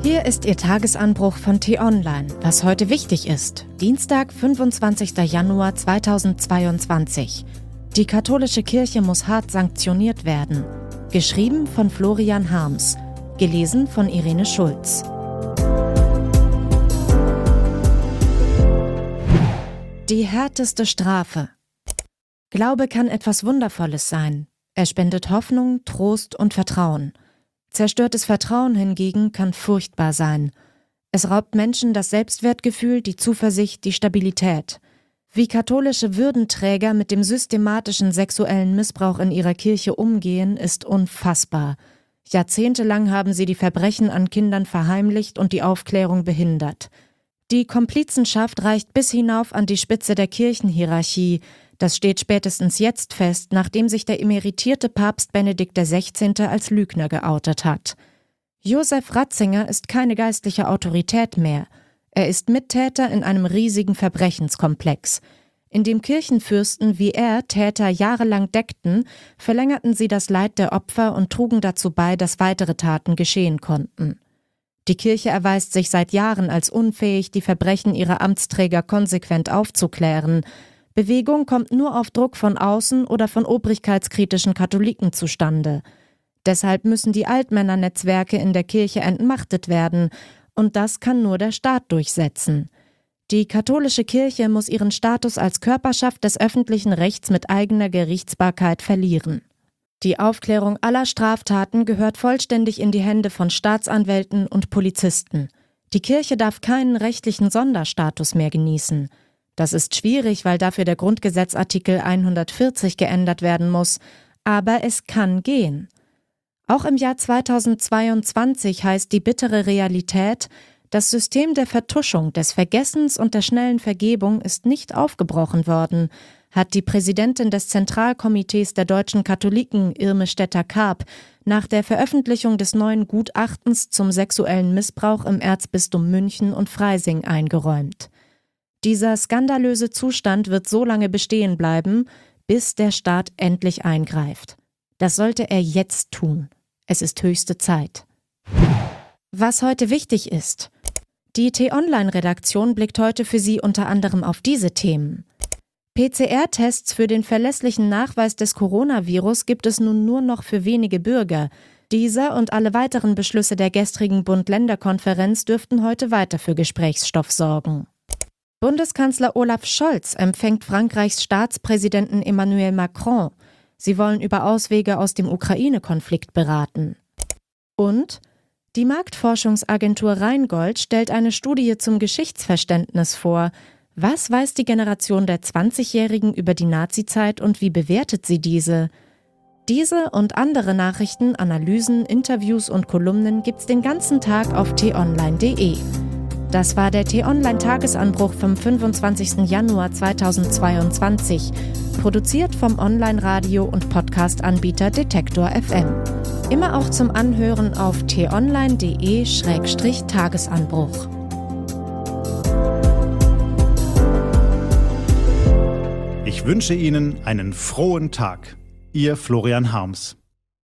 Hier ist Ihr Tagesanbruch von T-Online, was heute wichtig ist. Dienstag, 25. Januar 2022. Die katholische Kirche muss hart sanktioniert werden. Geschrieben von Florian Harms. Gelesen von Irene Schulz. Die härteste Strafe. Glaube kann etwas Wundervolles sein. Er spendet Hoffnung, Trost und Vertrauen. Zerstörtes Vertrauen hingegen kann furchtbar sein. Es raubt Menschen das Selbstwertgefühl, die Zuversicht, die Stabilität. Wie katholische Würdenträger mit dem systematischen sexuellen Missbrauch in ihrer Kirche umgehen, ist unfassbar. Jahrzehntelang haben sie die Verbrechen an Kindern verheimlicht und die Aufklärung behindert. Die Komplizenschaft reicht bis hinauf an die Spitze der Kirchenhierarchie. Das steht spätestens jetzt fest, nachdem sich der emeritierte Papst Benedikt XVI. Als Lügner geoutet hat. Josef Ratzinger ist keine geistliche Autorität mehr. Er ist Mittäter in einem riesigen Verbrechenskomplex. In dem Kirchenfürsten wie er Täter jahrelang deckten, verlängerten sie das Leid der Opfer und trugen dazu bei, dass weitere Taten geschehen konnten. Die Kirche erweist sich seit Jahren als unfähig, die Verbrechen ihrer Amtsträger konsequent aufzuklären. Bewegung kommt nur auf Druck von außen oder von obrigkeitskritischen Katholiken zustande. Deshalb müssen die Altmännernetzwerke in der Kirche entmachtet werden, und das kann nur der Staat durchsetzen. Die katholische Kirche muss ihren Status als Körperschaft des öffentlichen Rechts mit eigener Gerichtsbarkeit verlieren. Die Aufklärung aller Straftaten gehört vollständig in die Hände von Staatsanwälten und Polizisten. Die Kirche darf keinen rechtlichen Sonderstatus mehr genießen. Das ist schwierig, weil dafür der Grundgesetzartikel 140 geändert werden muss, aber es kann gehen. Auch im Jahr 2022 heißt die bittere Realität, das System der Vertuschung, des Vergessens und der schnellen Vergebung ist nicht aufgebrochen worden, hat die Präsidentin des Zentralkomitees der deutschen Katholiken, Irme Stetter-Karp, nach der Veröffentlichung des neuen Gutachtens zum sexuellen Missbrauch im Erzbistum München und Freising eingeräumt. Dieser skandalöse Zustand wird so lange bestehen bleiben, bis der Staat endlich eingreift. Das sollte er jetzt tun. Es ist höchste Zeit. Was heute wichtig ist. Die T-Online-Redaktion blickt heute für Sie unter anderem auf diese Themen. PCR-Tests für den verlässlichen Nachweis des Coronavirus gibt es nun nur noch für wenige Bürger. Dieser und alle weiteren Beschlüsse der gestrigen Bund-Länder-Konferenz dürften heute weiter für Gesprächsstoff sorgen. Bundeskanzler Olaf Scholz empfängt Frankreichs Staatspräsidenten Emmanuel Macron. Sie wollen über Auswege aus dem Ukraine-Konflikt beraten. Und die Marktforschungsagentur Rheingold stellt eine Studie zum Geschichtsverständnis vor. Was weiß die Generation der 20-Jährigen über die Nazizeit und wie bewertet sie diese? Diese und andere Nachrichten, Analysen, Interviews und Kolumnen gibt's den ganzen Tag auf t-online.de. Das war der T-Online-Tagesanbruch vom 25. Januar 2022, produziert vom Online-Radio- und Podcast-Anbieter Detektor FM. Immer auch zum Anhören auf t-online.de/Tagesanbruch. Ich wünsche Ihnen einen frohen Tag. Ihr Florian Harms.